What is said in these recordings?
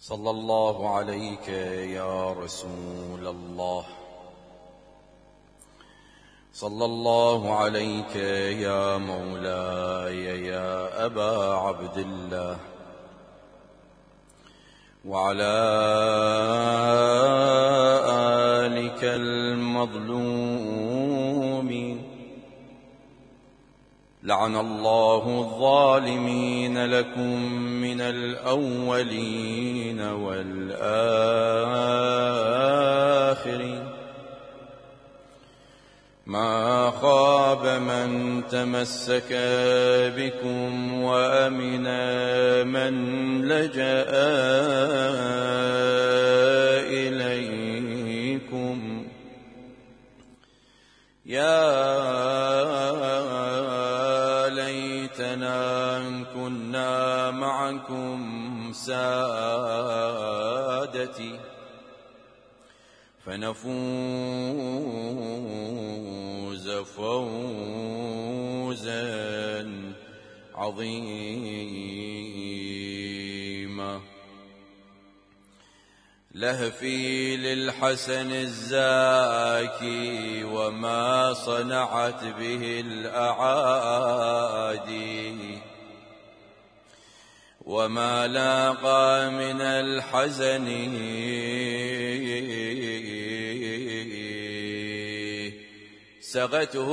صلى الله عليك يا رسول الله، صلى الله عليك يا مولاي يا أبا عبد الله، وعلى آلك المظلومين. لعن الله الظالمين لكم من الأولين والآخرين. ما خاب من تمسك بكم وأمن من لجأ إليكم. يا ليتنا إن كنا معكم سادتي فنفوز فوزا عظيما. لهفي للحسن الزاكي وما صنعت به الأعادي، وما لاقى من الحزن سغته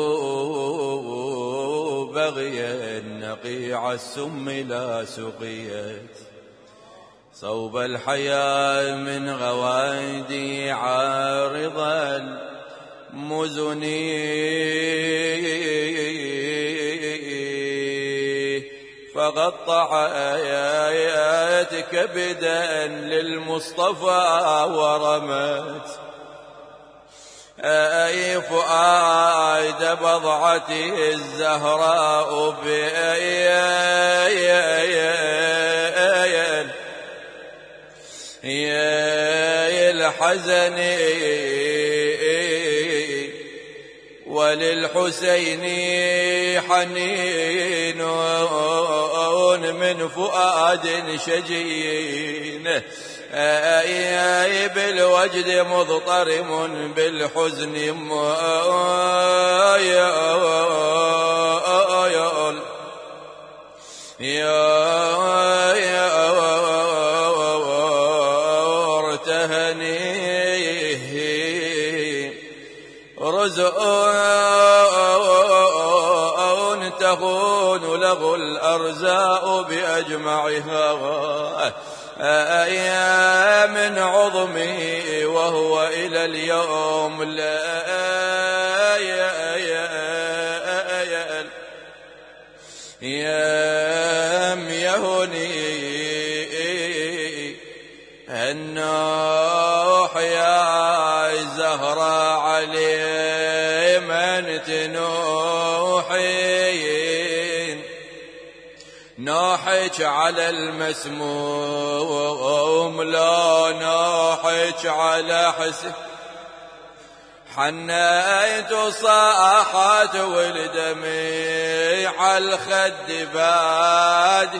بغيا نقيع السم لا سقيت. صوب الحياة من غوادي عارض المزن فقطع آيات كبدا للمصطفى ورمت أي فؤاد بضعته الزهراء يا الحزن. وللحسين حنين من فؤاد شجين بالوجد مضطرم بالحزن رزء تخون له الأرزاء بأجمعها من عظمه وهو إلى اليوم لا يهني النوح يا زهرة علي من تنوحين. نوحك على المسموم لا نوحك على حسن. حنيت صاحت والدمع الخد باد.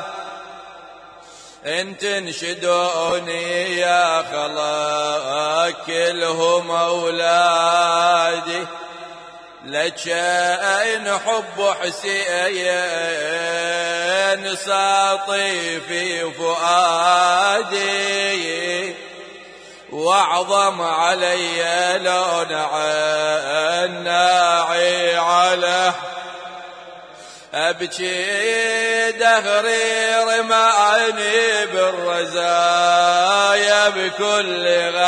ان تنشدوني يا خلاك كلهم أولادي. لك أين حب حسين ساطي في فؤادي. واعظم علي لون الناعي على أبكي دهري رماني بالرزايا بكل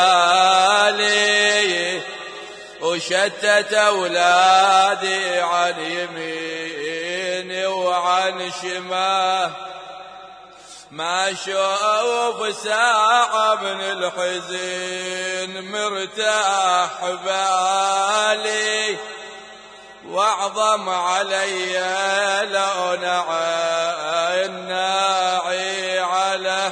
غالي. وشتت أولادي عن يميني وعن شمال. ما شوف ساعة من الحزن مرتاح بالي. واعظم علي لون الناعي على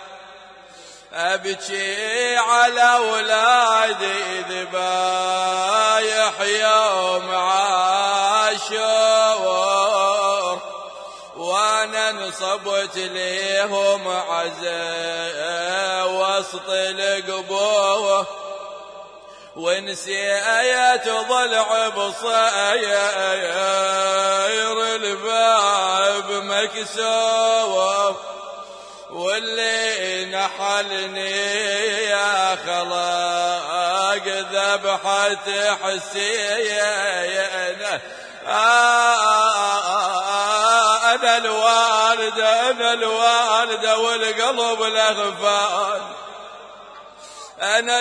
أبكي على أولادي ذبايح يوم عاشور. وانا انصبت ليهم عزاء وسط القبوة، ونسيت ضلع بصاير الباب مكسور، واللي نحلني يا خلاق ذبحة حسين. أنا الوالدة والقلب لغفان، أنا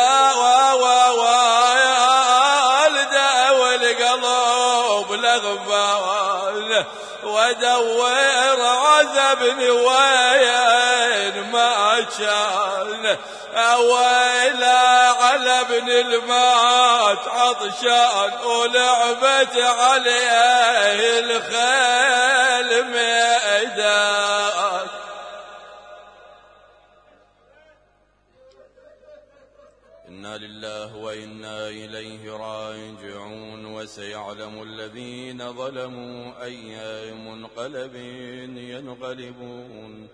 الوالدة والقلب لغفان، وادور عذبني وين ما كان، ويلا على ابن المات عطشان، ولعبت عليه الخيل ميدان. إنا لله وإنا إليه راجعون. وسيعلم الذين ظلموا أي منقلب ينقلبون،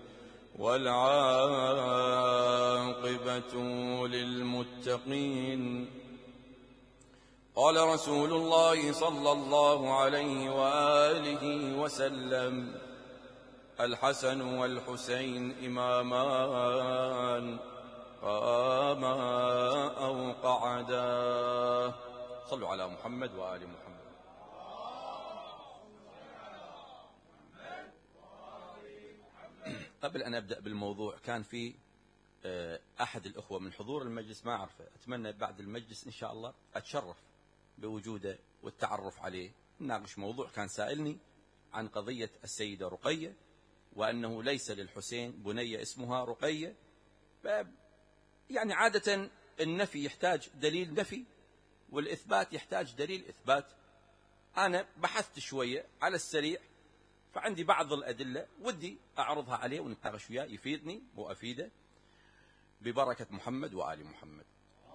والعاقبة للمتقين. قال رسول الله صلى الله عليه وآله وسلم: الحسن والحسين إمامان قاما أو قعدا. صلوا على محمد وآل محمد. قبل أن أبدأ بالموضوع، كان في أحد الأخوة من حضور المجلس، ما أعرفه، أتمنى بعد المجلس إن شاء الله أتشرف بوجوده والتعرف عليه، نناقش موضوع. كان سائلني عن قضية السيدة رقية، وأنه ليس للحسين بنية اسمها رقية. يعني عادة النفي يحتاج دليل نفي، والإثبات يحتاج دليل إثبات. أنا بحثت شوية على السريع، فعندي بعض الأدلة ودي أعرضها عليه ونتناقش وياه، يفيدني وأفيده ببركة محمد وآل محمد.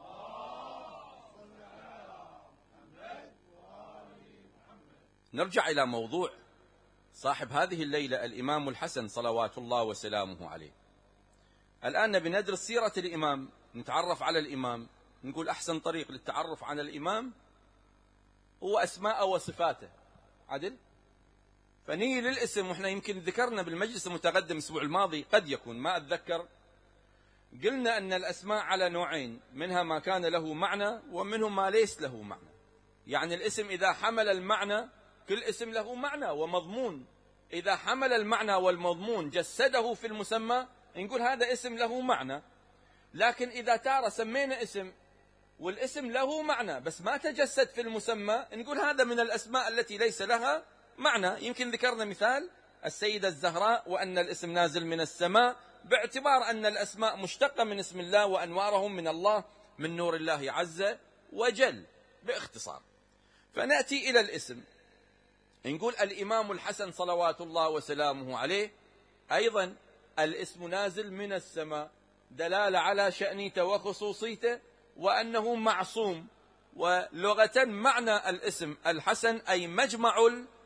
نرجع إلى موضوع صاحب هذه الليلة، الإمام الحسن صلوات الله وسلامه عليه. الآن نبي ندرس سيرة الإمام، نتعرف على الإمام. نقول أحسن طريق للتعرف على الإمام هو أسماءه وصفاته، عدل. فنيجي للاسم، وإحنا يمكن ذكرنا بالمجلس المتقدم الأسبوع الماضي، قد يكون ما أتذكر، قلنا أن الأسماء على نوعين، منها ما كان له معنى ومنهم ما ليس له معنى. يعني الاسم إذا حمل المعنى، كل اسم له معنى ومضمون، إذا حمل المعنى والمضمون جسده في المسمى نقول هذا اسم له معنى. لكن إذا تارة سمينا اسم والاسم له معنى بس ما تجسد في المسمى، نقول هذا من الأسماء التي ليس لها معنى. يمكن ذكرنا مثال السيدة الزهراء، وأن الاسم نازل من السماء، باعتبار أن الأسماء مشتقة من اسم الله، وأنوارهم من الله، من نور الله عز وجل باختصار. فنأتي إلى الاسم، نقول الإمام الحسن صلوات الله وسلامه عليه، أيضا الاسم نازل من السماء، دلالة على شأنيته وخصوصيته، وأنه معصوم. ولغة معنى الاسم الحسن أي مجمع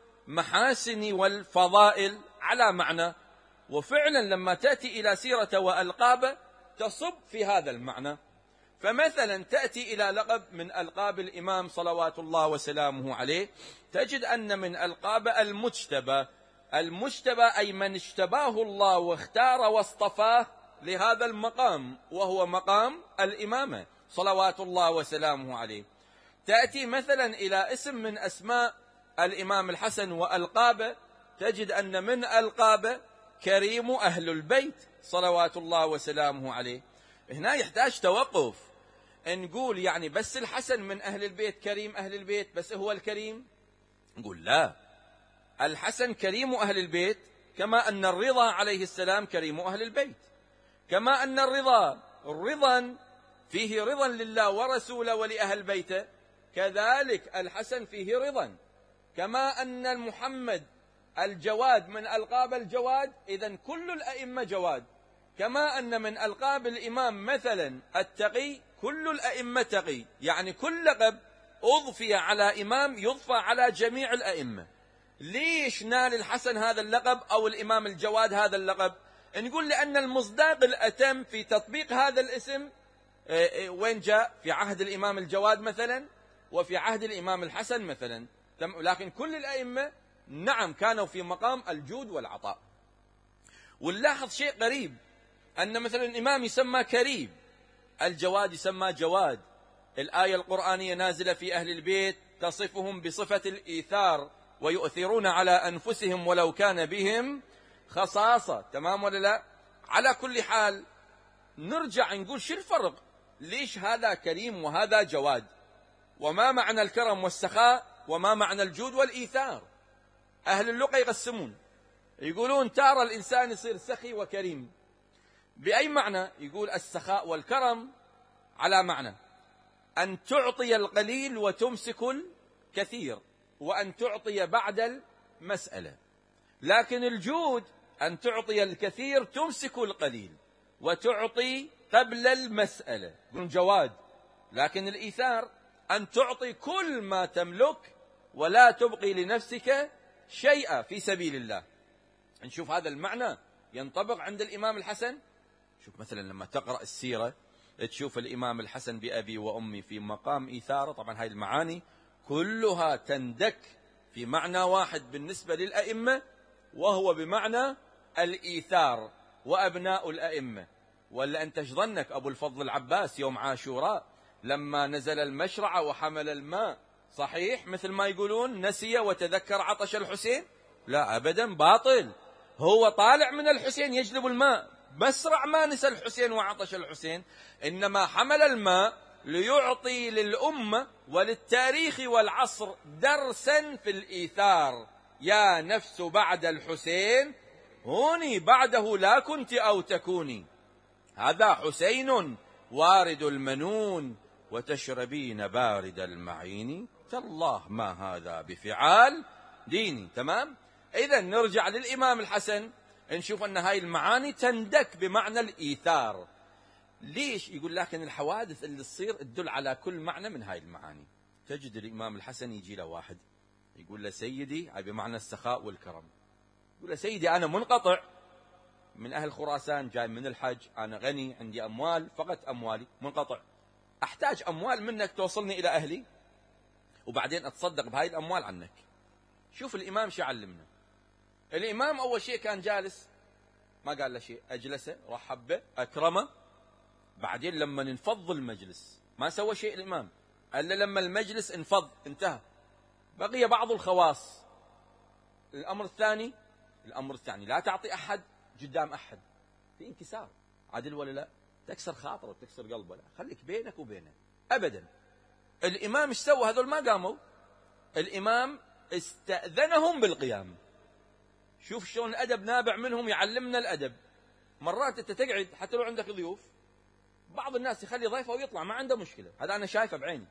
المحاسن والفضائل على معنى، وفعلا لما تأتي إلى سيرة وألقابه تصب في هذا المعنى. فمثلا تأتي إلى لقب من ألقاب الإمام صلوات الله وسلامه عليه، تجد أن من ألقابه المجتبى. المجتبى أي من اجتباه الله واختار واصطفاه لهذا المقام، وهو مقام الإمامة صلوات الله وسلامه عليه. تأتي مثلا إلى اسم من أسماء الإمام الحسن وألقابه، تجد أن من ألقابه كريم أهل البيت صلوات الله وسلامه عليه. هنا يحتاج توقف، نقول يعني بس الحسن من أهل البيت، كريم أهل البيت بس هو الكريم؟ نقول لا، الحسن كريم أهل البيت، كما أن الرضا عليه السلام كريم أهل البيت، كما أن الرضا فيه رضا لله ورسوله ولأهل بيته، كذلك الحسن فيه رضا. كما أن محمد الجواد من ألقاب الجواد، إذن كل الأئمة جواد. كما أن من ألقاب الإمام مثلا التقي، كل الأئمة تقي. يعني كل لقب أضفي على إمام يضفى على جميع الأئمة. ليش نال الحسن هذا اللقب أو الإمام الجواد هذا اللقب؟ نقول لأن المصداق الأتم في تطبيق هذا الاسم وين جاء؟ في عهد الإمام الجواد مثلا، وفي عهد الإمام الحسن مثلا. لكن كل الأئمة نعم كانوا في مقام الجود والعطاء. ونلاحظ شيء غريب، أن مثلا الإمام يسمى كريم، الجواد يسمى جواد. الآية القرآنية نازلة في أهل البيت تصفهم بصفة الإيثار ويؤثرون على أنفسهم ولو كان بهم خصاصة. تمام ولا لا؟ على كل حال نرجع نقول شو الفرق؟ ليش هذا كريم وهذا جواد؟ وما معنى الكرم والسخاء؟ وما معنى الجود والإيثار؟ أهل اللغة يقسمون، يقولون تارى الإنسان يصير سخي وكريم. بأي معنى؟ يقول السخاء والكرم على معنى أن تعطي القليل وتمسك الكثير، وأن تعطي بعد المسألة. لكن الجود أن تعطي الكثير تمسك القليل وتعطي قبل المسألة، يقولون جواد. لكن الإيثار أن تعطي كل ما تملك ولا تبقي لنفسك شيئا في سبيل الله. نشوف هذا المعنى ينطبق عند الإمام الحسن. شوف مثلا لما تقرأ السيرة تشوف الإمام الحسن بأبي وأمي في مقام إيثاره. طبعا هاي المعاني كلها تندك في معنى واحد بالنسبة للأئمة، وهو بمعنى الإيثار وأبناء الأئمة. ولا أنت ظنك أبو الفضل العباس يوم عاشوراء لما نزل المشرعة وحمل الماء، صحيح مثل ما يقولون نسي وتذكر عطش الحسين؟ لا أبدا، باطل. هو طالع من الحسين يجلب الماء، مسرع ما نسى الحسين وعطش الحسين، إنما حمل الماء ليعطي للأمة وللتاريخ والعصر درسا في الإيثار. يا نفس بعد الحسين هوني، بعده لا كنت أو تكوني. هذا حسين وارد المنون وتشربين بارد المعين، تالله ما هذا بفعال ديني. تمام؟ إذا نرجع للإمام الحسن نشوف أن هاي المعاني تندك بمعنى الإيثار. ليش؟ يقول لكن الحوادث اللي تصير تدل على كل معنى من هاي المعاني. تجد الإمام الحسن يجي له واحد يقول له سيدي، هاي بمعنى السخاء والكرم، يقول له سيدي أنا منقطع من أهل خراسان، جاي من الحج، أنا غني عندي أموال، فقط أموالي منقطع، أحتاج أموال منك توصلني إلى أهلي وبعدين أتصدق بهاي الأموال عنك. شوف الإمام شو علمنا. الإمام أول شيء كان جالس، ما قال له شيء، أجلسه رحب به أكرمه. بعدين لما ننفض المجلس ما سوى شيء الإمام، إلا لما المجلس انفض انتهى بقي بعض الخواص. الأمر الثاني لا تعطي أحد قدام أحد، في انكسار، عدل ولا لا؟ تكسر خاطره وتكسر قلبه، لا خليك بينك وبينه أبدا. الإمام ايش سوى؟ هذول ما قاموا، الإمام استأذنهم بالقيام. شوف شلون الأدب نابع منهم، يعلمنا الأدب. مرات أنت تقعد حتى لو عندك ضيوف، بعض الناس يخلي ضيفه ويطلع ما عنده مشكلة، هذا أنا شايفه بعيني.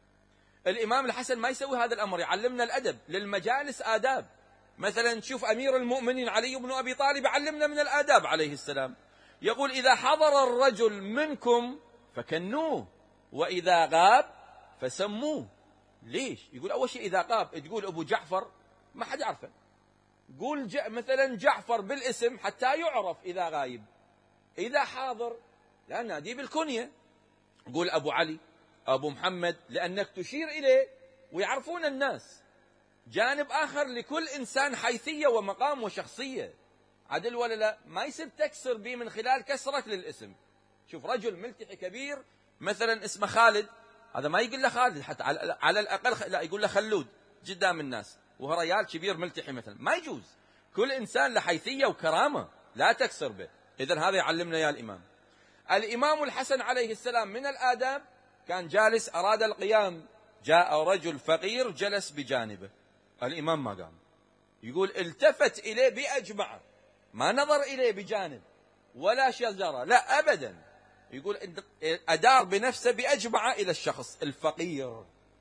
الإمام الحسن ما يسوي هذا الأمر، يعلمنا الأدب. للمجالس آداب. مثلا تشوف أمير المؤمنين علي بن أبي طالب يعلمنا من الآداب عليه السلام، يقول إذا حضر الرجل منكم فكنوه وإذا غاب فسموه. ليش؟ يقول أول شيء إذا غاب تقول أبو جعفر ما حد يعرفه، قول مثلا جعفر بالاسم حتى يعرف إذا غايب. إذا حاضر لا نادي بالكنية، قول أبو علي أبو محمد، لأنك تشير إليه ويعرفون الناس. جانب آخر لكل إنسان حيثية ومقام وشخصية، عدل ولا لا؟ ما يصير تكسر به من خلال كسرك للاسم. شوف رجل ملتحي كبير مثلا اسمه خالد، هذا ما يقول له خالد حتى على الأقل، لا يقول له خلود قدام الناس، وهو ريال كبير ملتحي مثلا، ما يجوز. كل إنسان له حيثية وكرامة لا تكسر به. إذن هذا يعلمنا يا الإمام. الإمام الحسن عليه السلام من الآداب كان جالس أراد القيام، جاء رجل فقير جلس بجانبه، الإمام ما قام، يقول التفت إليه بأجمعه، ما نظر إليه بجانب ولا شجرة، لا أبدا، يقول أدار بنفسه بأجمعه إلى الشخص الفقير،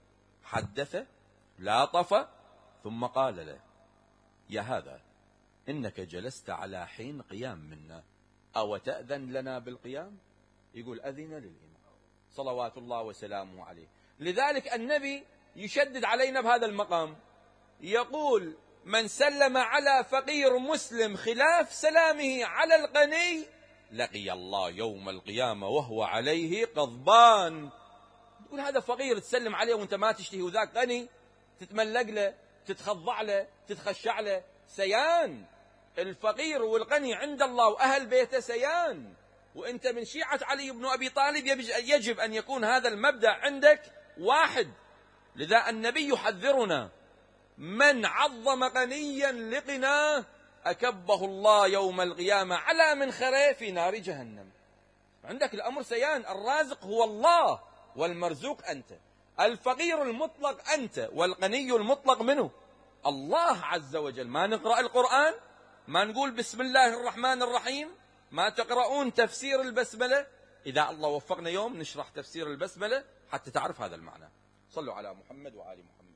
حدثه لاطفه ثم قال له يا هذا إنك جلست على حين قيام منا، أو تأذن لنا بالقيام؟ يقول أذن للإمام صلوات الله وسلامه عليه. لذلك النبي يشدد علينا بهذا المقام، يقول من سلم على فقير مسلم خلاف سلامه على الغني لقي الله يوم القيامة وهو عليه غضبان. تقول هذا فقير تسلم عليه وانت ما تشتهي، وذاك غني تتملق له، تتخضع له، تتخشع له. سيان الفقير والغني عند الله وأهل بيته سيان، وانت من شيعة علي بن أبي طالب يجب أن يكون هذا المبدأ عندك واحد. لذا النبي يحذرنا: من عظم غنيا لغناه أكبه الله يوم القيامة على منخره في نار جهنم. عندك الأمر سيان، الرازق هو الله والمرزوق أنت، الفقير المطلق أنت والغني المطلق منه الله عز وجل. ما نقرأ القرآن، ما نقول بسم الله الرحمن الرحيم، ما تقرؤون تفسير البسملة. إذا الله وفقنا يوم نشرح تفسير البسملة حتى تعرف هذا المعنى. صلوا على محمد وآل محمد.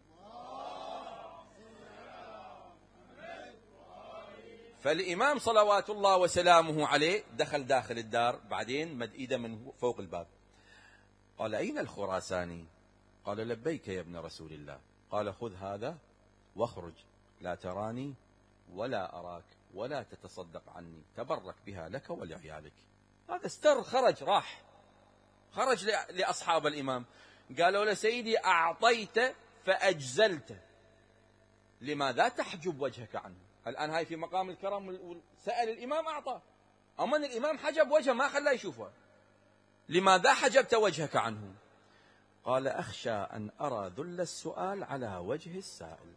فالإمام صلوات الله وسلامه عليه دخل داخل الدار، بعدين مد إيده من فوق الباب، قال: أين الخراساني؟ قال: لبيك يا ابن رسول الله. قال: خذ هذا واخرج، لا تراني ولا أراك ولا تتصدق عني، تبرك بها لك ولعيالك. هذا استر، خرج، راح، خرج لأصحاب الإمام. قالوا له: سيدي أعطيت فأجزلت، لماذا تحجب وجهك عنه؟ الآن هاي في مقام الكرم، سأل الإمام أعطاه، أما الإمام حجب وجهه ما خلاه يشوفه. لماذا حجبت وجهك عنه؟ قال: أخشى أن أرى ذل السؤال على وجه السائل.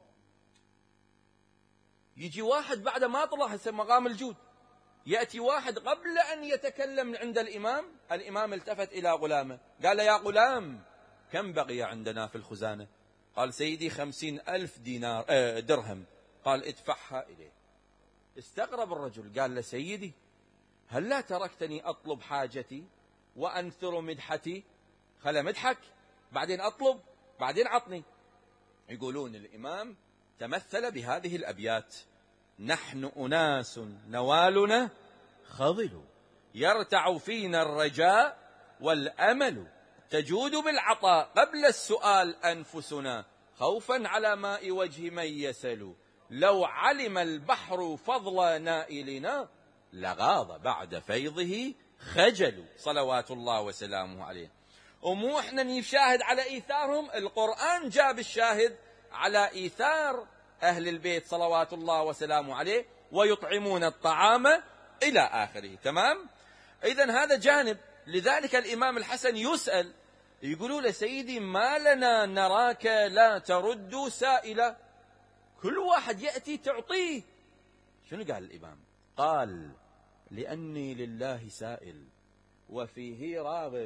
يجي واحد بعد ما طلع مقام الجود، يأتي واحد قبل أن يتكلم عند الإمام. الإمام التفت إلى غلامه قال: يا غلام، كم بقي عندنا في الخزانة؟ قال: سيدي 50,000 درهم. قال: ادفعها إليه. استغرب الرجل، قال له: سيدي، هل لا تركتني أطلب حاجتي وأنثر مدحتي؟ خلا مدحك بعدين أطلب بعدين عطني. يقولون الإمام تمثل بهذه الأبيات: نحن أناس نوالنا خضل، يرتع فينا الرجاء والأمل، تجود بالعطاء قبل السؤال أنفسنا، خوفا على ماء وجه من يسل، لو علم البحر فضل نائلنا لغاض بعد فيضه خجل. صلوات الله وسلامه عليه. ومو احنا نشاهد على إيثارهم، القرآن جاب الشاهد على إيثار أهل البيت صلوات الله وسلامه عليه، ويطعمون الطعام إلى آخره. تمام؟ إذن هذا جانب. لذلك الإمام الحسن يسأل، يقولوا له: سيدي، ما لنا نراك لا ترد سائلا؟ كل واحد يأتي تعطيه. شنو قال الإمام؟ قال: لأني لله سائل وفيه راغب،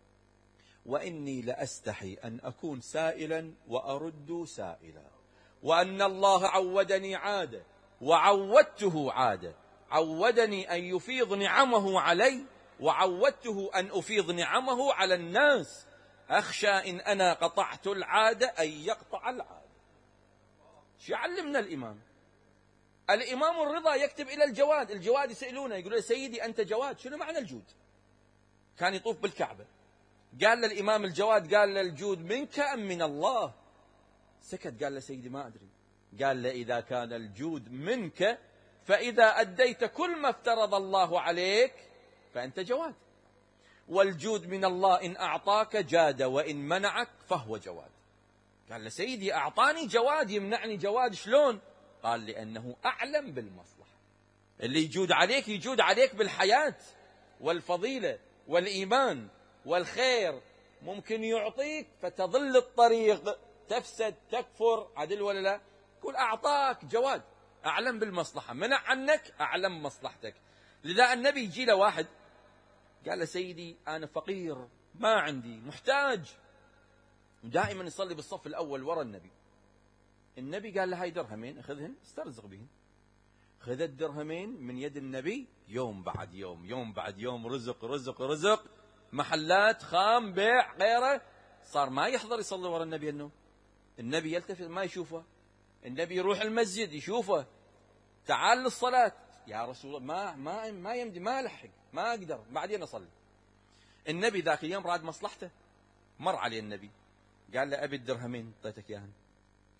وإني لأستحي أن أكون سائلا وأرد سائلا، وأن الله عودني عادة وعودته عادة، عودني أن يفيض نعمه علي وعودته أن أفيض نعمه على الناس، أخشى إن أنا قطعت العادة أن يقطع العادة. شو يعلمنا الإمام؟ الإمام الرضا يكتب إلى الجواد، الجواد يسألونه يقول له: سيدي أنت جواد، شنو معنى الجود؟ كان يطوف بالكعبة، قال للإمام الجواد، قال له: الجود منك أم من الله؟ سكت، قال له: سيدي ما أدري. قال له: إذا كان الجود منك، فإذا أديت كل ما افترض الله عليك فأنت جواد، والجود من الله، إن أعطاك جاد وإن منعك فهو جواد. قال له: سيدي أعطاني جواد يمنعني جواد، شلون؟ قال: لأنه أعلم بالمصلحة. اللي يجود عليك يجود عليك بالحياة والفضيلة والإيمان والخير. ممكن يعطيك فتضل الطريق، تفسد، تكفر، عدل ولا لا؟ يقول أعطاك جواد أعلم بالمصلحة، منع عنك أعلم مصلحتك. لذا النبي يجي له واحد قال له: سيدي أنا فقير، ما عندي، محتاج، ودائما يصلي بالصف الأول وراء النبي. النبي قال له: هاي درهمين أخذهن استرزق بهن. خذ الدرهمين من يد النبي، يوم بعد يوم، يوم بعد يوم، رزق رزق رزق، محلات، خام، بيع، غيره. صار ما يحضر يصلي وراء النبي النوم. النبي يلتفت ما يشوفه، النبي يروح المسجد يشوفه، تعال للصلاة، يا رسول الله ما يمدي، ما ألحق، ما أقدر، بعدين أصلي. النبي ذاك اليوم راد مصلحته، مر عليه النبي قال له: أبي الدرهمين أعطيتك إياهن،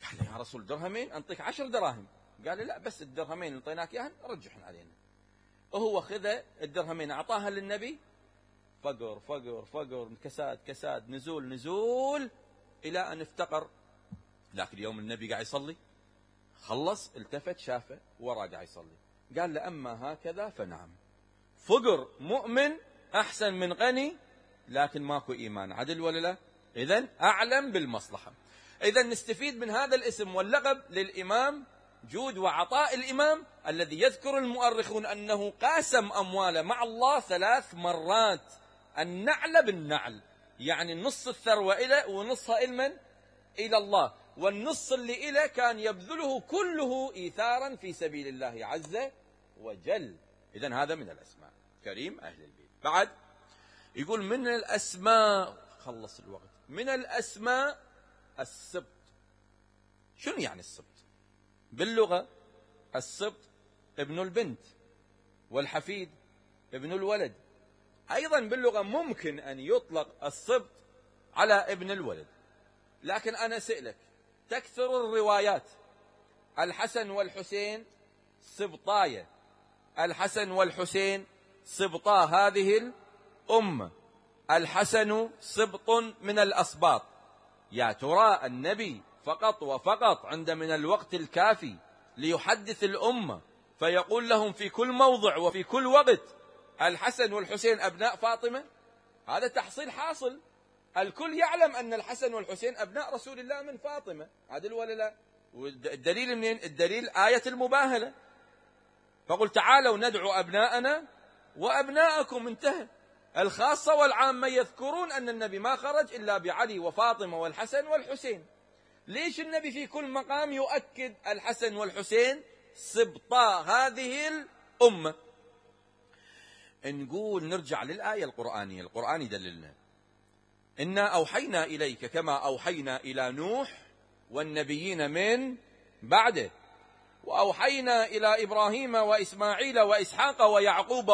قال له يا رسول درهمين أنطيك 10 دراهم. قال له لا، بس الدرهمين اللي أعطيناك إياهن رجحن علينا. وهو خذ الدرهمين أعطاها للنبي. فقر فقر فقر، كساد كساد، نزول نزول، إلى أن افتقر. لكن يوم النبي قاعد يصلي خلص، التفت شافه وراه قاعد يصلي، قال له أما هكذا فنعم، فقر مؤمن أحسن من غني لكن ماكو إيمان. عدل ولا لا؟ إذن أعلم بالمصلحة. إذن نستفيد من هذا الاسم واللقب للإمام جود وعطاء الإمام، الذي يذكر المؤرخون أنه قاسم أمواله مع الله 3 مرات، النعل بالنعل، يعني نص الثروة إلى ونصها إلى الله، والنص اللي إلى كان يبذله كله إيثارا في سبيل الله عز وجل. إذن هذا من الأسماء، كريم أهل البيت. بعد يقول من الأسماء، خلص الوقت، من الأسماء السبط. شنو يعني السبط؟ باللغة السبط ابن البنت، والحفيد ابن الولد. أيضا باللغة ممكن أن يطلق السبط على ابن الولد، لكن أنا سألك، تكثر الروايات الحسن والحسين سبطايا، الحسن والحسين سبطا هذه الأمة، الحسن سبط من الأسباط. يا ترى النبي فقط وفقط عند من الوقت الكافي ليحدث الأمة فيقول لهم في كل موضع وفي كل وقت الحسن والحسين أبناء فاطمة؟ هذا تحصيل حاصل، الكل يعلم أن الحسن والحسين أبناء رسول الله من فاطمة. عدل ولا لا؟ والدليل منين؟ الدليل آية المباهلة، فقل تعالوا ندعو أبناءنا وأبناءكم، انتهى. الخاصة والعامة يذكرون أن النبي ما خرج إلا بعلي وفاطمة والحسن والحسين. ليش النبي في كل مقام يؤكد الحسن والحسين سبطا هذه الأمة؟ نقول نرجع للآية القرآنية، القرآن يدللنا: إنا أوحينا إليك كما أوحينا إلى نوح والنبيين من بعده، وأوحينا إلى إبراهيم وإسماعيل وإسحاق ويعقوب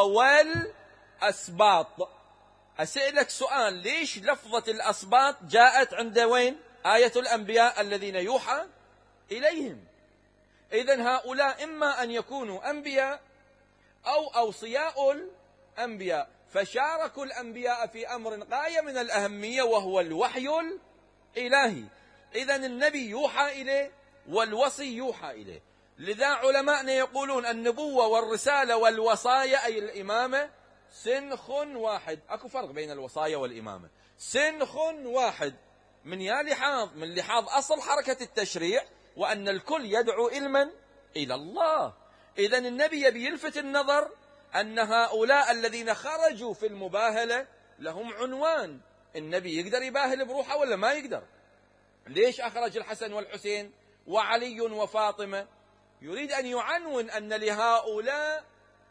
والأسباط. أسألك سؤال، ليش لفظة الأسباط جاءت عند وين؟ آية الأنبياء الذين يوحى إليهم. إذن هؤلاء إما أن يكونوا أنبياء أو أوصياء الأنبياء، فشاركوا الأنبياء في أمر غاية من الأهمية وهو الوحي الإلهي. إذن النبي يوحى إليه والوصي يوحى إليه. لذا علماءنا يقولون النبوة والرسالة والوصايا أي الإمامة سنخ واحد، أكو فرق بين الوصايا والإمامة، سنخ واحد من لحاظ أصل حركة التشريع، وأن الكل يدعو إلى الله. إذن النبي يبي يلفت النظر أن هؤلاء الذين خرجوا في المباهلة لهم عنوان. النبي يقدر يباهل بروحه ولا ما يقدر؟ ليش أخرج الحسن والحسين وعلي وفاطمة؟ يريد أن يعنون أن لهؤلاء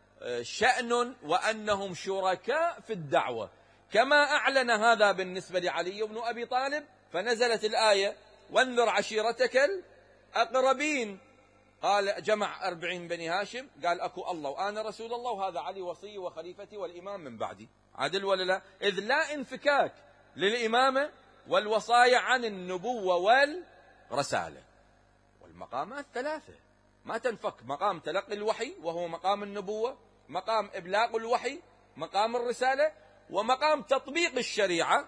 شأن وأنهم شركاء في الدعوة، كما أعلن هذا بالنسبة لعلي بن أبي طالب، فنزلت الآية: وانذر عشيرتك الأقربين. قال جمع 40 بني هاشم، قال أكو الله وأنا رسول الله، وهذا علي وصي وخليفتي والإمام من بعدي. عدل ولا لا؟ إذ لا انفكاك للإمامة والوصايا عن النبوة والرسالة. والمقامات 3 ما تنفك: مقام تلقي الوحي وهو مقام النبوة، مقام إبلاغ الوحي مقام الرسالة، ومقام تطبيق الشريعة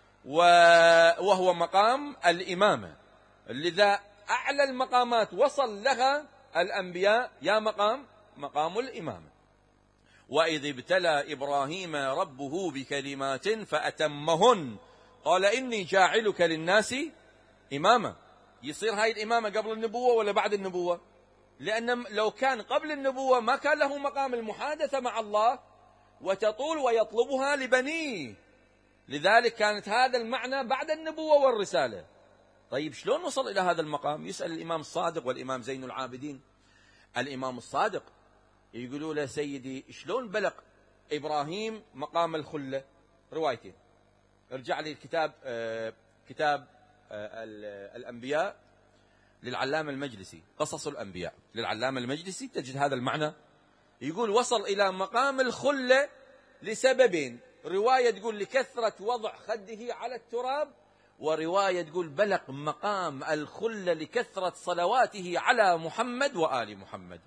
وهو مقام الإمامة. لذا أعلى المقامات وصل لها الأنبياء يا مقام الإمامة. وإذ ابتلى إبراهيم ربه بكلمات فأتمهن قال إني جاعلك للناس إماما. يصير هاي الإمامة قبل النبوة ولا بعد النبوة؟ لأن لو كان قبل النبوة ما كان له مقام المحادثة مع الله وتطول ويطلبها لبنيه، لذلك كانت هذا المعنى بعد النبوة والرسالة. طيب شلون وصل إلى هذا المقام؟ يسأل الإمام الصادق والإمام زين العابدين. الإمام الصادق يقولوا له: سيدي شلون بلغ إبراهيم مقام الخلة؟ روايتين، ارجع لي الكتاب، كتاب الأنبياء للعلامة المجلسي، قصص الأنبياء للعلامة المجلسي، تجد هذا المعنى. يقول وصل إلى مقام الخلة لسببين: رواية تقول لكثرة وضع خده على التراب، ورواية تقول بلغ مقام الخلة لكثرة صلواته على محمد وآل محمد.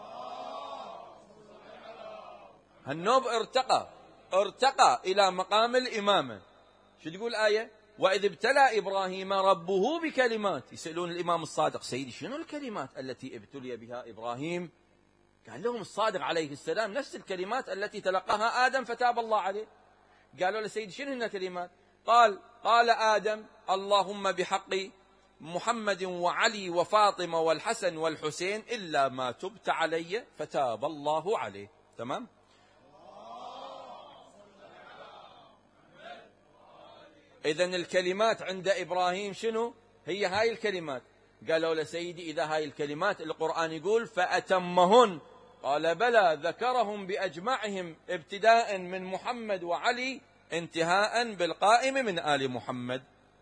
هالنوب ارتقى إلى مقام الإمامة. شو تقول آية؟ وإذ ابتلى إبراهيم ربه بكلمات. يسألون الإمام الصادق سيدي شنو الكلمات التي ابتلي بها إبراهيم؟ قال لهم الصادق عليه السلام نفس الكلمات التي تلقاها آدم فتاب الله عليه. قالوا له سيدي شنو هن الكلمات؟ قال آدم اللهم بحق محمد وعلي وفاطمة والحسن والحسين إلا ما تبت علي فتاب الله عليه. تمام؟ إذن الكلمات عند إبراهيم شنو؟ هي هاي الكلمات. قالوا له سيدي إذا هاي الكلمات القرآن يقول فأتمهن، قال بلى ذكرهم بأجمعهم ابتداء من محمد وعلي انتهاء بالقائم من آل محمد.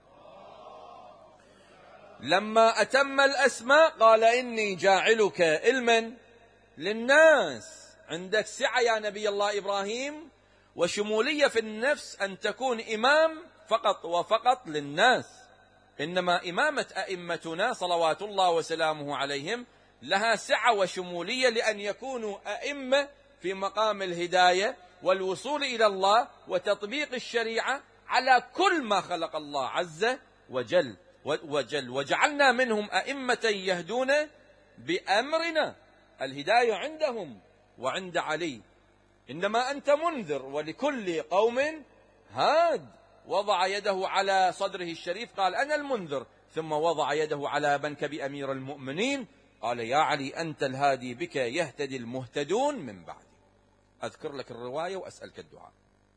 لما أتم الأسماء قال إني جاعلك علما للناس. عندك سعة يا نبي الله إبراهيم وشمولية في النفس أن تكون إمام فقط وفقط للناس، إنما إمامة أئمتنا صلوات الله وسلامه عليهم لها سعة وشمولية لأن يكونوا أئمة في مقام الهداية والوصول إلى الله وتطبيق الشريعة على كل ما خلق الله عز وجل وجعلنا منهم أئمة يهدون بأمرنا. الهداية عندهم وعند علي، إنما أنت منذر ولكل قوم هاد. وضع يده على صدره الشريف قال أنا المنذر، ثم وضع يده على منكب أمير المؤمنين قال يا علي أنت الهادي بك يهتدي المهتدون من بعدي. أذكر لك الرواية وأسألك الدعاء.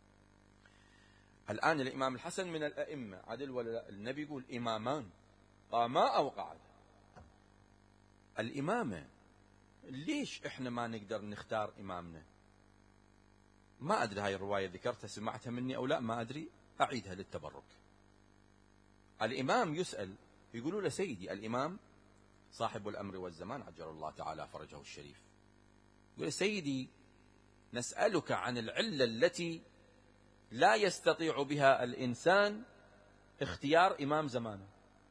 الآن الإمام الحسن من الأئمة، عدل ولا لا؟ النبي يقول إمامان قاما أو قعد. الإمامة ليش إحنا ما نقدر نختار إمامنا؟ ما أدري هاي الرواية ذكرتها سمعتها مني أو لا، ما أدري، أعيدها للتبرك. الإمام يسأل يقولوا له سيدي الإمام صاحب الأمر والزمان عجل الله تعالى فرجه الشريف، يقول سيدي نسألك عن العلة التي لا يستطيع بها الإنسان اختيار إمام زمانه.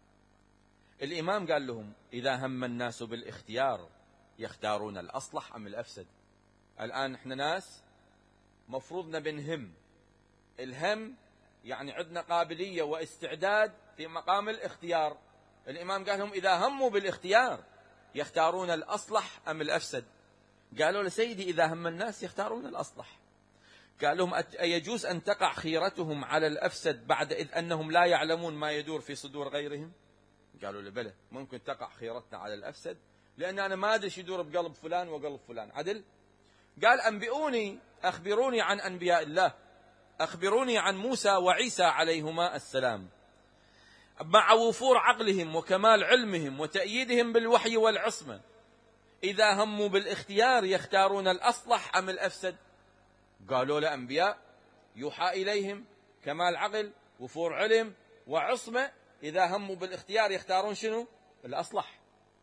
الإمام قال لهم إذا هم الناس بالاختيار يختارون الأصلح أم الأفسد؟ الآن احنا ناس مفروضنا بنهم، الهم يعني عندنا قابلية واستعداد في مقام الاختيار. الإمام قال لهم إذا هموا بالاختيار يختارون الأصلح أم الأفسد؟ قالوا له سيدي إذا هم الناس يختارون الأصلح. قال لهم أيجوز أن تقع خيرتهم على الأفسد بعد إذ أنهم لا يعلمون ما يدور في صدور غيرهم؟ قالوا له بلى ممكن تقع خيرتنا على الأفسد لأن أنا ما أدري يدور بقلب فلان وقلب فلان. عدل؟ قال أنبئوني أخبروني عن أنبياء الله، أخبروني عن موسى وعيسى عليهما السلام مع وفور عقلهم وكمال علمهم وتأييدهم بالوحي والعصمة، إذا هموا بالاختيار يختارون الأصلح أم الأفسد؟ قالوا له أنبياء يوحى إليهم كمال عقل وفور علم وعصمة، إذا هموا بالاختيار يختارون شنو؟ الأصلح.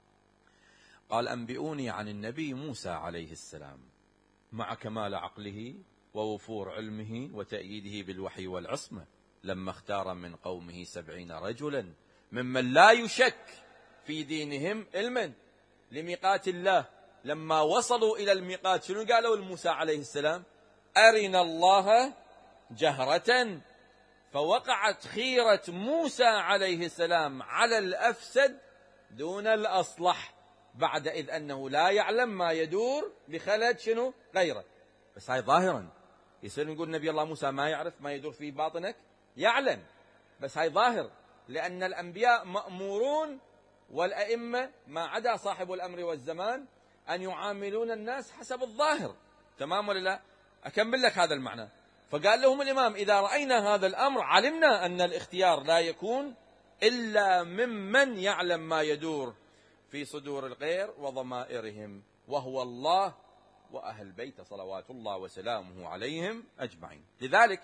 قال أنبئوني عن النبي موسى عليه السلام مع كمال عقله ووفور علمه وتأييده بالوحي والعصمة لما اختار من قومه 70 رجلا ممن لا يشك في دينهم علما لميقات الله. لما وصلوا إلى الميقات شنو قالوا لموسى عليه السلام؟ أرنا الله جهرة. فوقعت خيرة موسى عليه السلام على الأفسد دون الأصلح بعد إذ أنه لا يعلم ما يدور بخلد شنو غيره. بس هاي ظاهرا يصير نقول نبي الله موسى ما يعرف ما يدور في باطنك؟ يعلم، بس هاي ظاهر، لأن الأنبياء مأمورون والأئمة ما عدا صاحب الأمر والزمان أن يعاملون الناس حسب الظاهر. تمام ولا لا؟ أكمل لك هذا المعنى. فقال لهم الإمام إذا رأينا هذا الأمر علمنا أن الاختيار لا يكون إلا ممن يعلم ما يدور في صدور الغير وضمائرهم وهو الله وأهل بيت صلوات الله وسلامه عليهم أجمعين. لذلك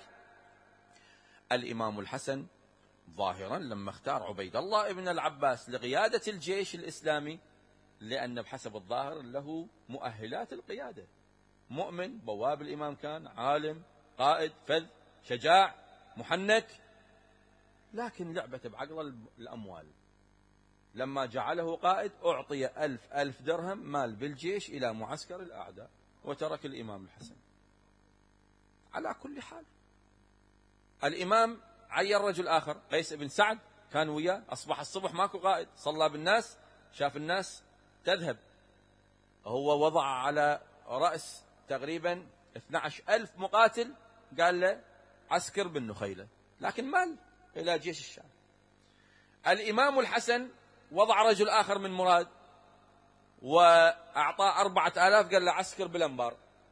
الإمام الحسن ظاهرا لما اختار عبيد الله ابن العباس لقيادة الجيش الإسلامي لأن بحسب الظاهر له مؤهلات القيادة، مؤمن بواب الإمام كان عالم قائد فذ شجاع محنك، لكن لعبت بعقل الأموال. لما جعله قائد أعطي 1000 درهم مال بالجيش إلى معسكر الأعداء، وترك الإمام الحسن. على كل حال الإمام عين رجل آخر، قيس بن سعد، كان وياه. أصبح الصبح ماكو قائد، صلى بالناس، شاف الناس تذهب، هو وضع على رأس تقريبا 12,000 مقاتل، قال له عسكر بالنخيلة، لكن مال إلى جيش الشام. الإمام الحسن وضع رجل آخر من مراد وأعطاه 4000، قال له عسكر بالأنبار.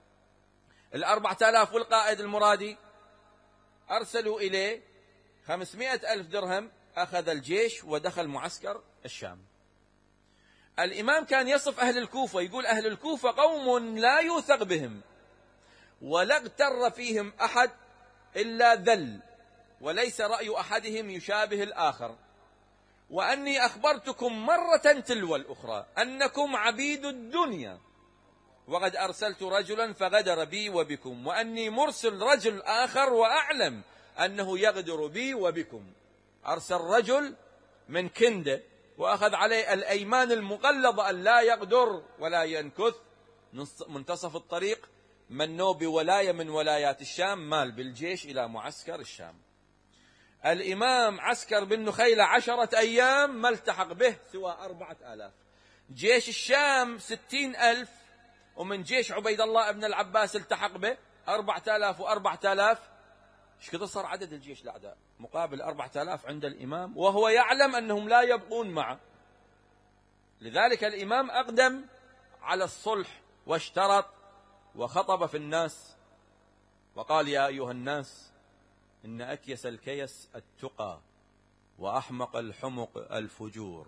4000 والقائد المرادي أرسلوا إليه 500,000 درهم، أخذ الجيش ودخل معسكر الشام. الإمام كان يصف أهل الكوفة، يقول أهل الكوفة قوم لا يوثق بهم، ولا اغتر فيهم أحد إلا ذل، وليس رأي أحدهم يشابه الآخر، وأني أخبرتكم مرة تلو الأخرى أنكم عبيد الدنيا، وقد أرسلت رجلا فغدر بي وبكم، وأني مرسل رجل آخر وأعلم أنه يغدر بي وبكم. أرسل رجل من كندة وأخذ عليه الأيمان المغلظة أن لا يغدر ولا ينكث. منتصف الطريق منوا بولاية من ولايات الشام، مال بالجيش إلى معسكر الشام. الإمام عسكر بالنخيلة 10 أيام ما التحق به سوى 4000. جيش الشام 60,000، ومن جيش عبيد الله بن العباس التحق به 4000 و4000. ايش كثر صار عدد الجيش الأعداء مقابل 4000 عند الإمام، وهو يعلم أنهم لا يبقون معه. لذلك الإمام أقدم على الصلح واشترط وخطب في الناس وقال: يا أيها الناس، إن أكيس الكيس التقى، وأحمق الحمق الفجور،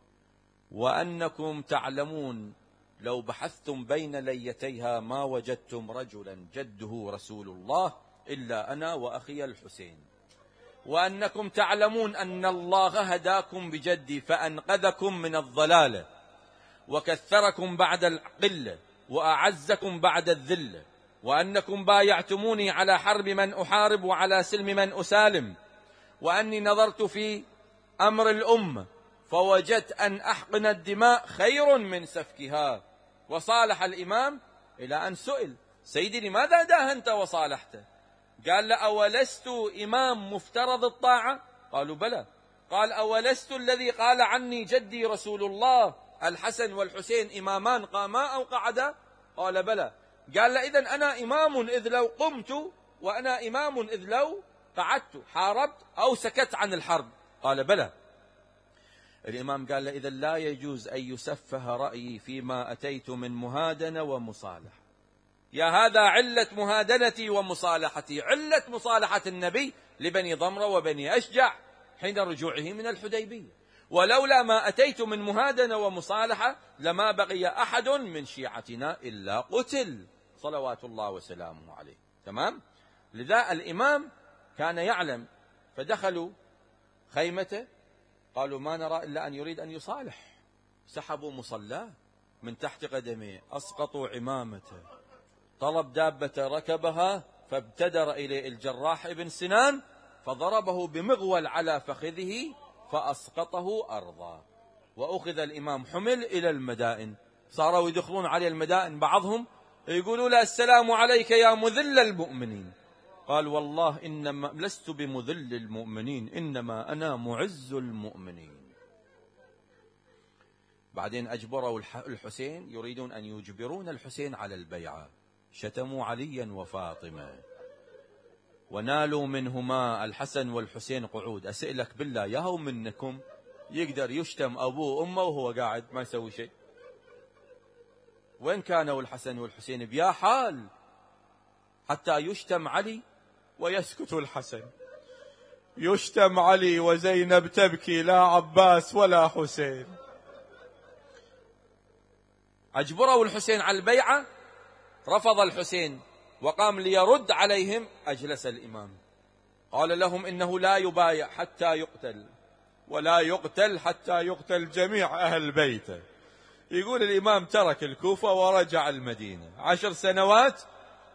وأنكم تعلمون لو بحثتم بين ليتيها ما وجدتم رجلا جده رسول الله إلا أنا وأخي الحسين، وأنكم تعلمون أن الله هداكم بجدي فأنقذكم من الضلالة، وكثركم بعد القلة، وأعزكم بعد الذلة، وأنكم بايعتموني على حرب من أحارب وعلى سلم من أسالم، وأني نظرت في أمر الأمة فوجدت أن أحقن الدماء خير من سفكها. وصالح الإمام إلى أن سئل: سيدي لماذا داهنت وصالحته؟ قال: لا أولست إمام مفترض الطاعة؟ قالوا: بلى. قال: أولست الذي قال عني جدي رسول الله الحسن والحسين إمامان قاما أو قعدا؟ قال: بلى. قال: لا إذن أنا إمام إذ لو قمت، وأنا إمام إذ لو قعدت، حاربت أو سكت عن الحرب؟ قال: بلى. الإمام قال: إذن لا يجوز أن يسفه رأيي فيما أتيت من مهادنة ومصالحة. يا هذا علة مهادنتي ومصالحتي، علة مصالحة النبي لبني ضمرة وبني أشجع حين رجوعه من الحديبية، ولولا ما أتيت من مهادنة ومصالحة لما بقي أحد من شيعتنا إلا قتل صلوات الله وسلامه عليه. تمام؟ لذا الإمام كان يعلم، فدخلوا خيمته قالوا: ما نرى إلا أن يريد أن يصالح. سحبوا مصلاه من تحت قدميه، أسقطوا عمامته، طلب دابة ركبها فابتدر إليه الجراح ابن سنان فضربه بمغول على فخذه فأسقطه أرضا. وأخذ الإمام حمل إلى المدائن، صاروا يدخلون عليه المدائن، بعضهم يقولوا له: السلام عليك يا مذل المؤمنين. قال: والله إنما لست بمذل المؤمنين، إنما أنا معز المؤمنين. بعدين أجبروا الحسين، يريدون أن يجبرون الحسين على البيعة، شتموا عليا وفاطمة ونالوا منهما الحسن والحسين قعود. أسألك بالله، ياهو منكم يقدر يشتم أبوه وأمه وهو قاعد ما يسوي شيء؟ وين كانوا الحسن والحسين؟ بيا حال حتى يشتم علي ويسكت الحسن، يشتم علي وزينب تبكي، لا عباس ولا حسين. أجبروا الحسين على البيعة، رفض الحسين وقام ليرد عليهم. أجلس الإمام قال لهم: إنه لا يبايع حتى يقتل، ولا يقتل حتى يقتل جميع أهل بيته. يقول الإمام ترك الكوفة ورجع المدينة 10 سنوات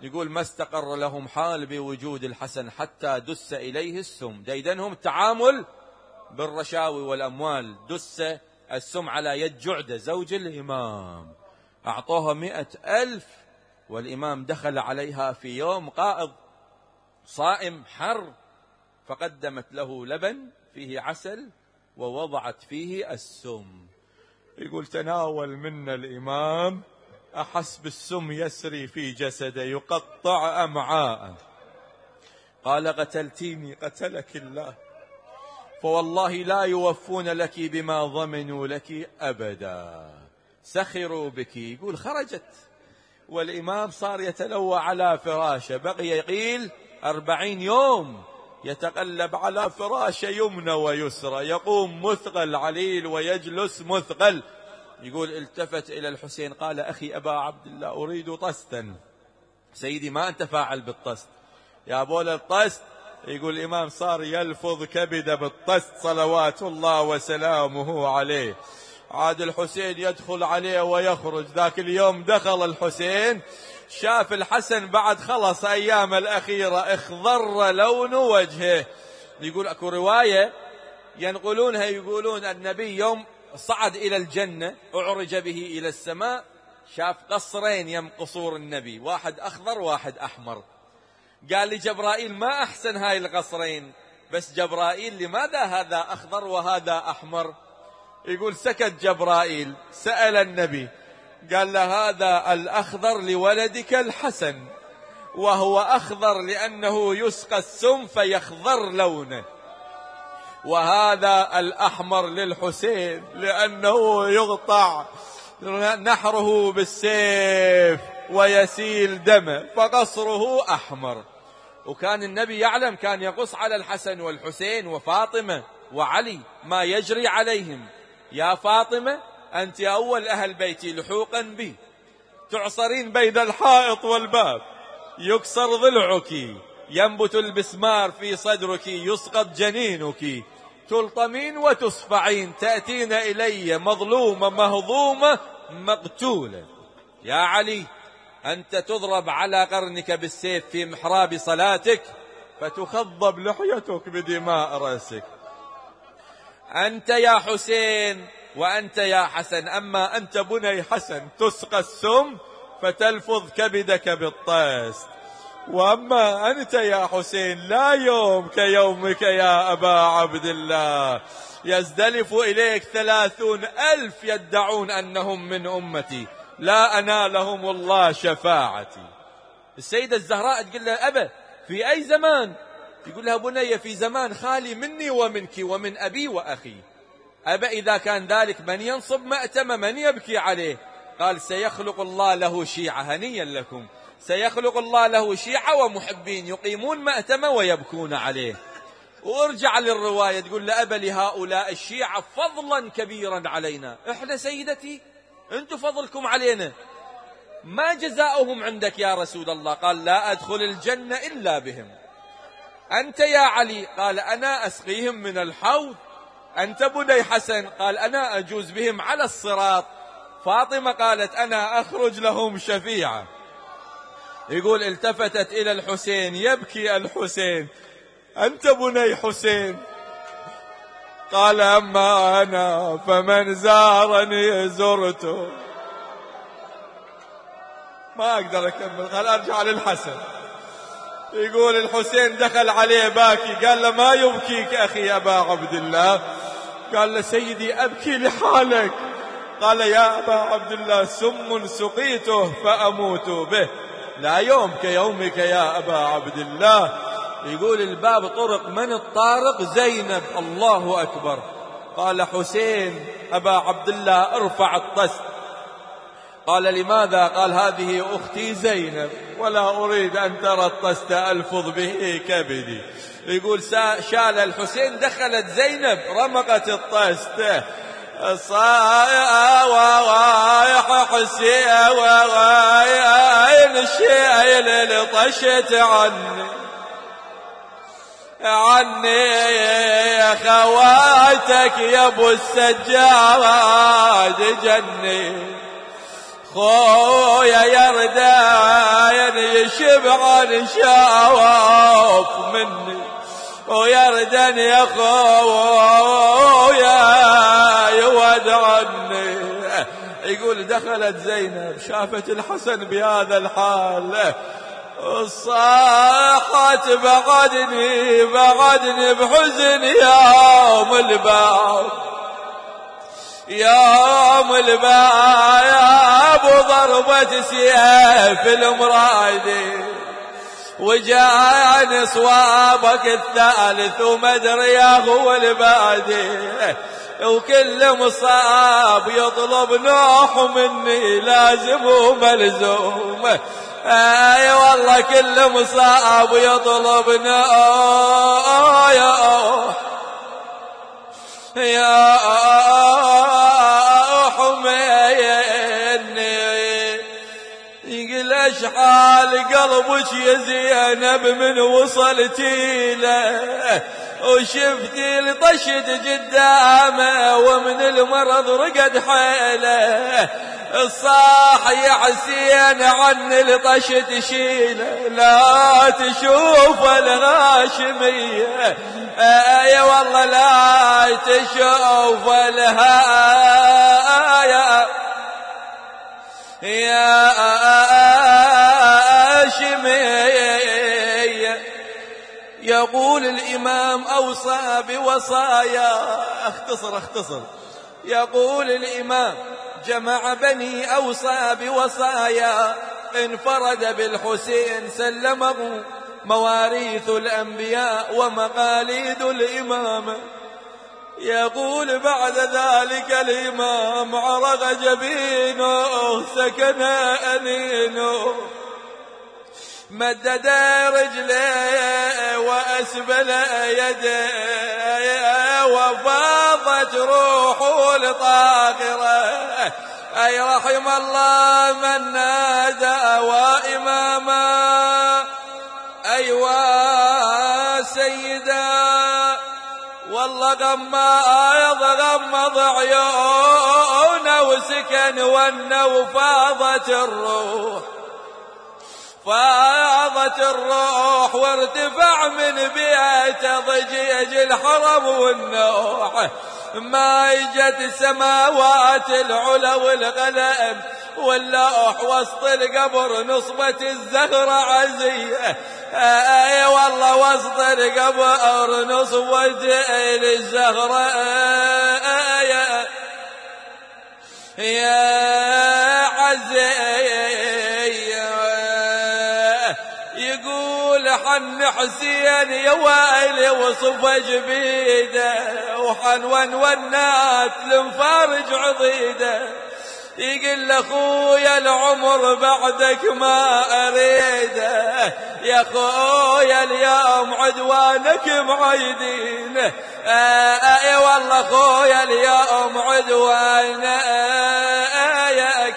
يقول ما استقر لهم حال بوجود الحسن حتى دس إليه السم. ديدنهم التعامل بالرشاوي والأموال. دس السم على يد جعدة زوج الإمام، أعطوها 100,000، والإمام دخل عليها في يوم قائض صائم حر، فقدمت له لبن فيه عسل ووضعت فيه السم. يقول تناول منا الإمام، أحس بالسم يسري في جسده يقطع أمعاءه. قال قتلتيني قتلك الله، فوالله لا يوفون لك بما ضمنوا لك أبدا، سخروا بك. يقول خرجت والإمام صار يتلوى على فراشه، بقي يقيل 40 يوم يتقلب على فراشه يمنى ويسرى، يقوم مثقل عليل ويجلس مثقل. يقول التفت إلى الحسين قال أخي أبا عبد الله أريد طستا. سيدي ما أنت فاعل بالطست يا بول الطست. يقول الإمام صار يلفظ كبده بالطست صلوات الله وسلامه عليه. عاد الحسين يدخل عليه ويخرج. ذاك اليوم دخل الحسين شاف الحسن بعد خلص أيام الأخيرة اخضر لون وجهه. يقول أكو رواية ينقلونها يقولون النبي يوم صعد إلى الجنة أعرج به إلى السماء شاف قصرين يم قصور النبي، واحد أخضر واحد أحمر. قال لجبرائيل ما أحسن هاي القصرين، بس جبرائيل لماذا هذا أخضر وهذا أحمر؟ يقول سكت جبرائيل، سأل النبي قال له هذا الأخضر لولدك الحسن، وهو أخضر لأنه يسقى السم فيخضر لونه، وهذا الأحمر للحسين لأنه يقطع نحره بالسيف ويسيل دمه فقصره أحمر. وكان النبي يعلم، كان يقص على الحسن والحسين وفاطمة وعلي ما يجري عليهم. يا فاطمة أنت أول أهل بيتي لحوقا بي، تعصرين بين الحائط والباب، يكسر ضلعك، ينبت البسمار في صدرك، يسقط جنينك، تلطمين وتصفعين، تأتين إلي مظلومة مهضومة مقتولة. يا علي أنت تضرب على قرنك بالسيف في محراب صلاتك فتخضب لحيتك بدماء رأسك. أنت يا حسين وأنت يا حسن، أما أنت بني حسن تسقى السم فتلفظ كبدك بالطست، وأما أنت يا حسين لا يوم كيومك يا أبا عبد الله، يزدلف إليك 30,000 يدعون أنهم من أمتي لا أنالهم الله شفاعتي. السيدة الزهراء تقول لها أبا في أي زمان؟ يقول لها بني في زمان خالي مني ومنك ومن أبي وأخي. أبا إذا كان ذلك من ينصب مأتم من يبكي عليه؟ قال سيخلق الله له شيعة، هنيا لكم، سيخلق الله له شيعة ومحبين يقيمون مأتم ويبكون عليه. وارجع للرواية تقول لأبا لهؤلاء الشيعة فضلا كبيرا علينا، احنا سيدتي انتم فضلكم علينا، ما جزاؤهم عندك يا رسول الله؟ قال لا أدخل الجنة إلا بهم. أنت يا علي؟ قال أنا أسقيهم من الحوض. أنت بني حسن؟ قال أنا أجوز بهم على الصراط. فاطمة قالت أنا أخرج لهم شفيعة. يقول التفتت إلى الحسين يبكي الحسين، أنت بني حسين؟ قال أما أنا فمن زارني زرته. ما أقدر أكمل، قال أرجع للحسن. يقول الحسين دخل عليه باكي، قال له ما يبكيك أخي أبا عبد الله؟ قال له سيدي أبكي لحالك. قال يا أبا عبد الله سم سقيته فأموت به، لا يوم كيومك يا أبا عبد الله. يقول الباب طرق، من الطارق؟ زينب. الله أكبر. قال حسين أبا عبد الله ارفع الطست. قال لماذا؟ قال هذه أختي زينب ولا أريد أن ترى الطست ألفظ به كبدي. يقول شال الحسين، دخلت زينب رمقت الطست، صايح حسين وغاين الشيل اللي طشت عني خواتك يا ابو السجاد جني، خويا يردان يشبعن شاوف مني ويردن يا خويا يودعني. يقول دخلت زينب شافت الحسن بهذا الحال صاحت بعدني بحزن يوم الباب ضربة سيف المرادي وجاني صوابك الثالث وما ادري يا هو البادي وكل مصاب يطلب نوح مني لازم وملزوم. اي والله كل مصاب يطلب نوح يا حميني. يقول اشحال قلبك يا زينب من وصلتي له وشفتي لطشت قدامه ومن المرض رقد حيله الصاح يا حسين عن لطشت شيله لا تشوف الهاشميه. اي والله لا تشوف الهاشميه يا هاشميه. يقول الإمام أوصى بوصايا اختصر يقول الإمام جمع بني أوصى بوصايا انفرد بالحسين سلمه مواريث الأنبياء ومقاليد الإمامة. يقول بعد ذلك الإمام عرق جبينه سكن أنينه مدد رجليه وأسبل يديه وفاضت روحه لطاهرة. أي رحم الله من نادى وإماما أيوا سيدا والله غمض عيونه وسكن ونه وفاضت الروح وارتفع من بيته ضجيج الحرم والنوح. ما اجت سماوات العلا والغلام واللوح وسط القبر نصبت الزهرة عزية. اي والله وسط القبر نصبت الزهرة يا عزية. يقول حن حسين يا ويلي وصف جبيده وحن ونات لمفارج عضيده. يقول لاخويا العمر بعدك ما اريده يا خويا اليوم عدوانك معيدين. اي والله خويا اليوم عدوانك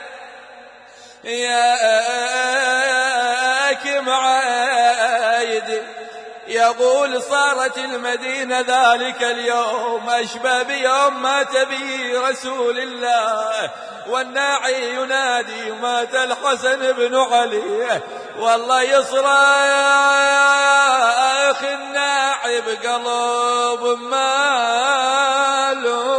ياك معايد. يقول صارت المدينة ذلك اليوم أشبه بيوم مات به رسول الله والناعي ينادي مات الحسن بن علي. والله يصرخ الناعي بقلب ماله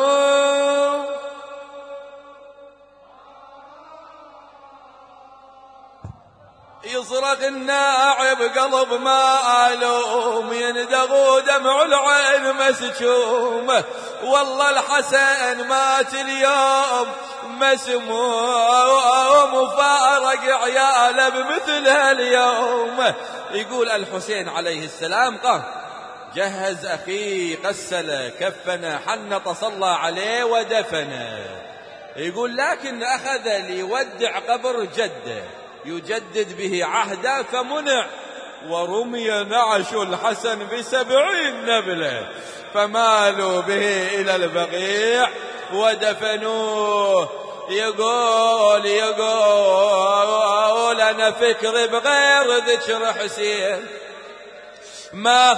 يصرخ الناعي بقلب مالوم يندغ دمع العين مسجوم. والله الحسن مات اليوم مسموم وفارق عياله بمثل اليوم. يقول الحسين عليه السلام قام جهز أخيه غسله كفنه حنط صلى عليه ودفنه. يقول لكن أخذ ليودع قبر جده يجدد به عهده فمنع ورمي نعش الحسن ب70 نبلة فمالوا به إلى البقيع ودفنوه. يقول أنا فكري بغير ذكر حسين ما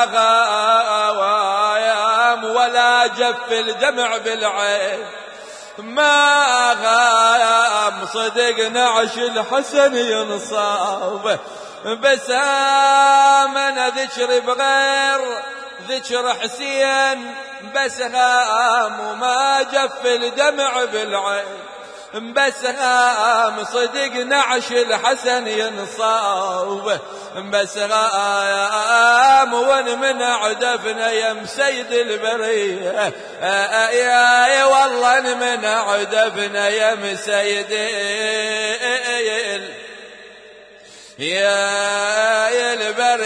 غام ولا جف الدمع بالعين. ما غام صدق نعش الحسن ينصاب، بس أنا ذكر بغير ذكر حسين، بس هام وما جف الدمع بالعين، بس هام صدق نعش الحسن ينصاب، بس هام ونمنع دفنه يم سيد البرية، يا والله نمنع دفنه يم سيد يا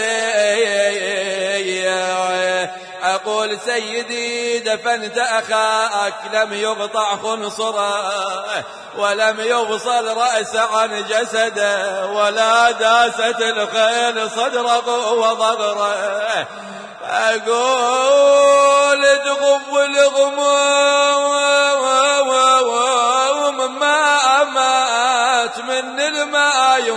البرية. أقول سيدي دفنت أخاك لم يقطع خنصره، ولم يفصل رأس عن جسده، ولا داست الخيل صدره وظهره. أقول تغب الغموم ما مات من الماء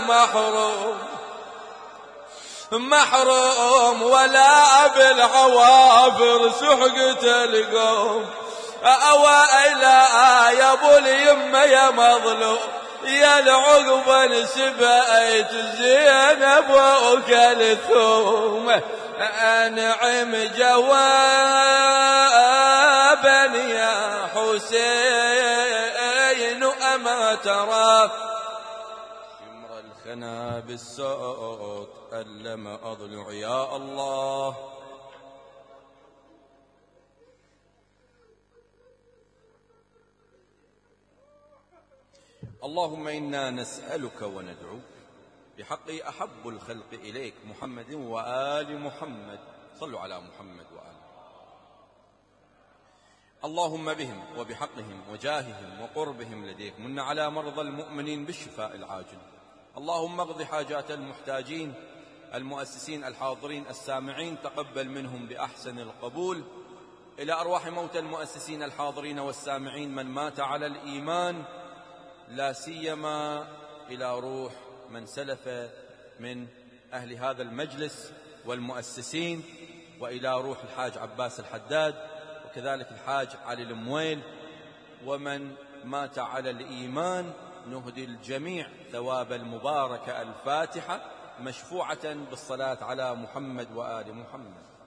محروم، ولا بالعوافر سحقت القوم. أوائلا يا ابو اليمه يا مظلوم، يا العقبة نسبت زينب وكلثوم. أنعم جوابا يا حسين أما ترى شمر الخنا بالصوت ألم أضلع يا الله. اللهم إنا نسألك وندعوك بحق أحب الخلق إليك محمد وآل محمد، صلوا على محمد وآله. اللهم بهم وبحقهم وجاههم وقربهم لديك من على مرضى المؤمنين بالشفاء العاجل. اللهم اقض حاجات المحتاجين المؤسسين الحاضرين السامعين، تقبل منهم بأحسن القبول. إلى أرواح موتى المؤسسين الحاضرين والسامعين من مات على الإيمان، لا سيما إلى روح من سلف من أهل هذا المجلس والمؤسسين، وإلى روح الحاج عباس الحداد، وكذلك الحاج علي المويل، ومن مات على الإيمان. نهدي الجميع ثواب المباركة الفاتحة مشفوعة بالصلاة على محمد وآل محمد.